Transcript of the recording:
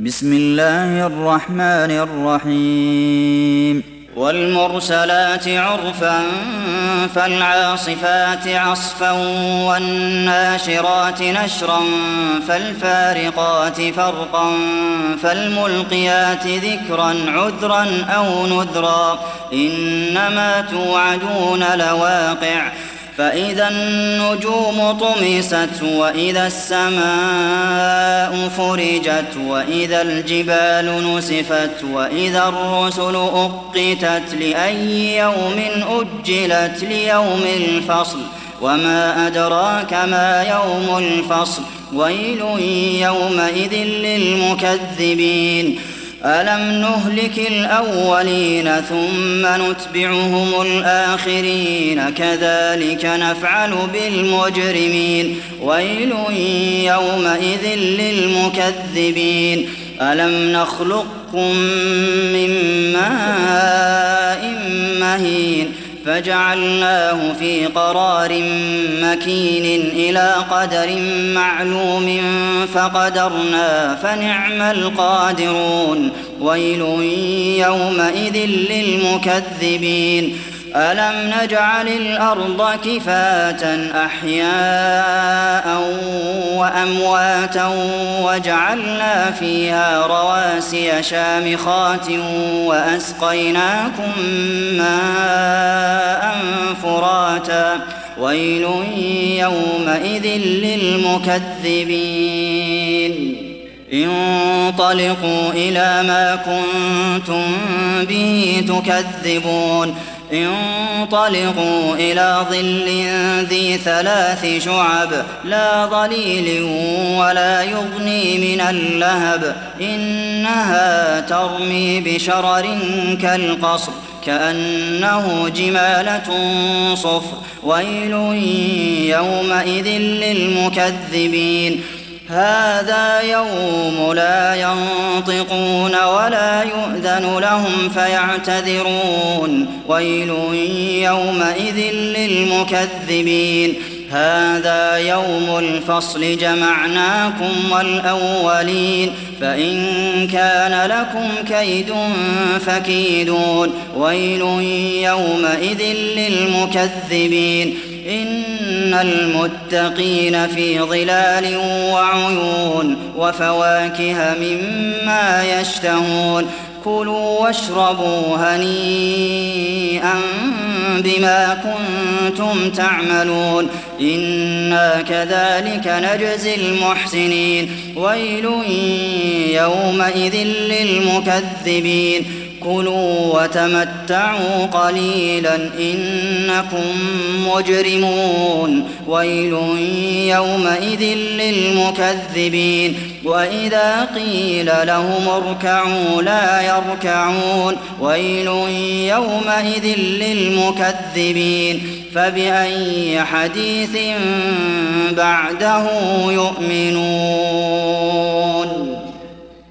بسم الله الرحمن الرحيم والمرسلات عرفا فالعاصفات عصفا والناشرات نشرا فالفارقات فرقا فالملقيات ذكرا عذرا أو نذرا إنما توعدون لواقع فإذا النجوم طمست وإذا السماء فرجت وإذا الجبال نسفت وإذا الرسل أقتت لأي يوم أجلت ليوم الفصل وما أدراك ما يوم الفصل ويل يومئذ للمكذبين ألم نهلك الأولين ثم نتبعهم الآخرين كذلك نفعل بالمجرمين ويل يومئذ للمكذبين ألم نخلقكم من ماء مهين فجعلناه في قرار مكين إلى قدر معلوم فقدرنا فنعم القادرون ويل يومئذ للمكذبين ألم نجعل الأرض كفاة أحياء وأمواتا وجعلنا فيها رواسي شامخات وأسقيناكم ماء فراتا ويل يومئذ للمكذبين انطلقوا إلى ما كنتم به تكذبون انطلقوا إلى ظل ذي 3 شعب لا ظليل ولا يغني من اللهب إنها ترمي بشرر كالقصر كأنه جمالة صفر ويل يومئذ للمكذبين هذا يوم لا ينطقون ولا يؤذن لهم فيعتذرون ويل يومئذ للمكذبين هذا يوم الفصل جمعناكم والأولين فإن كان لكم كيد فكيدون ويل يومئذ للمكذبين إن المتقين في ظلال وعيون وفواكه مما يشتهون كلوا واشربوا هنيئا بما كنتم تعملون إنا كذلك نجزي المحسنين ويل يومئذ للمكذبين كلوا وتمتعوا قليلا إنكم مجرمون ويل يومئذ للمكذبين وإذا قيل لهم اركعوا لا يركعون ويل يومئذ للمكذبين فبأي حديث بعده يؤمنون